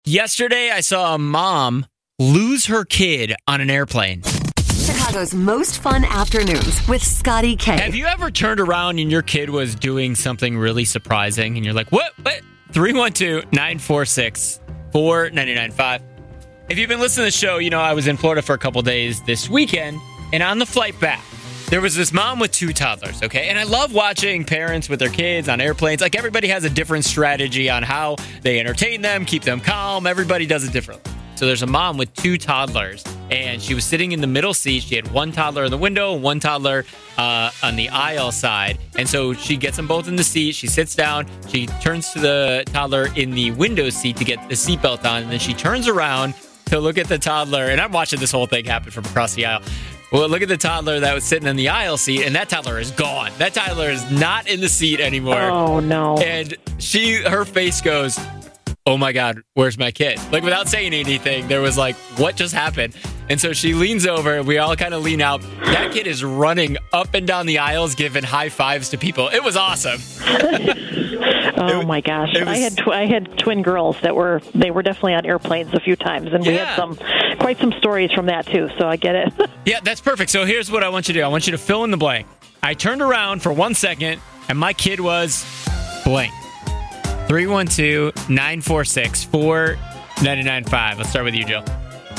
Yesterday, I saw a mom lose her kid on an airplane. Chicago's most fun afternoons with Scotty K. Have you ever turned around and your kid was doing something really surprising and you're like, what? 312-946-4995. If you've been listening to the show, you know I was in Florida for a couple days this weekend, and on the flight back, there was this mom with 2 toddlers, okay? And I love watching parents with their kids on airplanes. Like, everybody has a different strategy on how they entertain them, keep them calm. Everybody does it differently. So there's a mom with 2 toddlers, and she was sitting in the middle seat. She had 1 toddler in the window, 1 toddler on the aisle side. And so she gets them both in the seat. She sits down. She turns to the toddler in the window seat to get the seatbelt on. And then she turns around to look at the toddler. And I'm watching this whole thing happen from across the aisle. Well, look at the toddler that was sitting in the aisle seat, and that toddler is gone. That toddler is not in the seat anymore. Oh, no. And her face goes, oh my God, where's my kid? Like, without saying anything, there was like, what just happened? And so she leans over, we all kind of lean out. That kid is running up and down the aisles, giving high fives to people. It was awesome. Oh my gosh. I had twin girls they were definitely on airplanes a few times, and we had quite some stories from that too, so I get it. Yeah, that's perfect. So here's what I want you to do. I want you to fill in the blank. I turned around for 1 second, and my kid was blank. 312-946-4995. Let's start with you, Jill.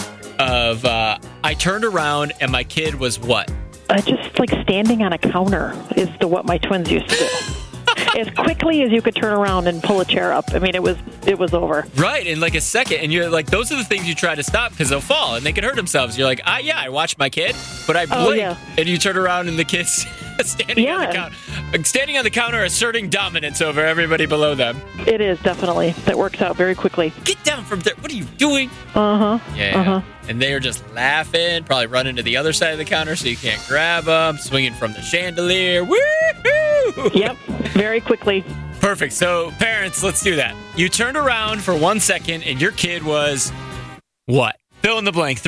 I turned around and my kid was what? Just like standing on a counter is what my twins used to do. As quickly as you could turn around and pull a chair up. I mean, it was over. Right, in like a second. And you're like, those are the things you try to stop because they'll fall and they can hurt themselves. You're like, I watched my kid, but I blinked. And you turn around and the kid's standing on the counter. Standing on the counter, asserting dominance over everybody below them. It is, definitely. That works out very quickly. Get down from there. What are you doing? Uh-huh. Yeah. Uh-huh. And they are just laughing, probably running to the other side of the counter so you can't grab them, swinging from the chandelier. Woo-hoo! Yep, very quickly. Perfect. So, parents, let's do that. You turned around for 1 second and your kid was what? Fill in the blank.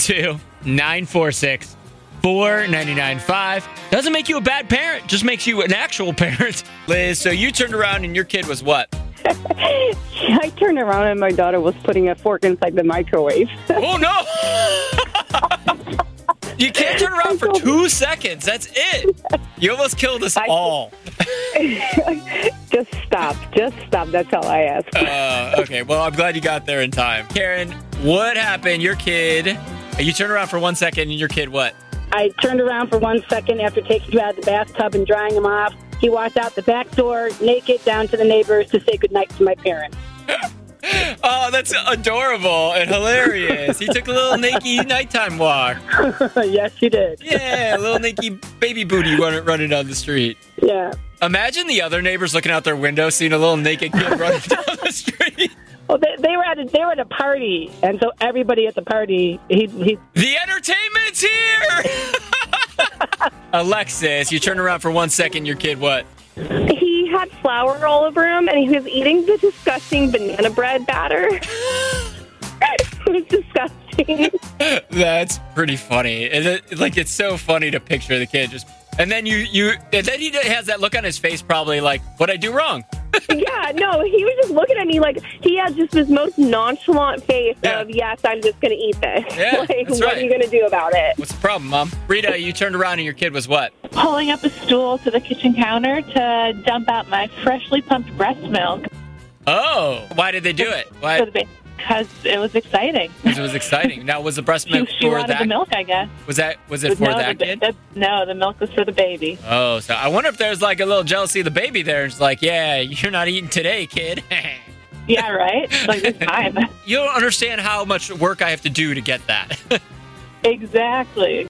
312-946-4995. Doesn't make you a bad parent, just makes you an actual parent. Liz, so you turned around and your kid was what? I turned around and my daughter was putting a fork inside the microwave. Oh, no! You can't turn around for 2 seconds. That's it. You almost killed us all. Just stop. That's all I ask. Okay, well, I'm glad you got there in time. Karen, what happened? Your kid, you turned around for 1 second and your kid what? I turned around for 1 second after taking him out of the bathtub and drying him off. He walked out the back door naked down to the neighbors to say goodnight to my parents. Oh, that's adorable and hilarious. He took a little naked nighttime walk. Yes, he did. Yeah, a little naked baby booty running down the street. Yeah. Imagine the other neighbors looking out their window, seeing a little naked kid running down the street. Well, they were at a party, and so everybody at the party, he The entertainment's here! Alexis, you turn around for 1 second, your kid what? He had flour all over him, and he was eating the disgusting banana bread batter. It was disgusting. That's pretty funny. It's so funny to picture the kid just... And then he has that look on his face probably like, what'd I do wrong? Yeah, no, he was just looking at me like he had just this most nonchalant face of, yes, I'm just going to eat this. Yeah, like, that's what are you going to do about it? What's the problem, Mom? Rita, you turned around and your kid was what? Pulling up a stool to the kitchen counter to dump out my freshly pumped breast milk. Oh, why did they do it? Why? Because it was exciting. Because it was exciting. Now, was the breast milk for that? The milk, I guess. Was it for that kid? No, the milk was for the baby. Oh, so I wonder if there's like a little jealousy of the baby there. It's like, yeah, you're not eating today, kid. Yeah, right? Like this time. You don't understand how much work I have to do to get that. Exactly.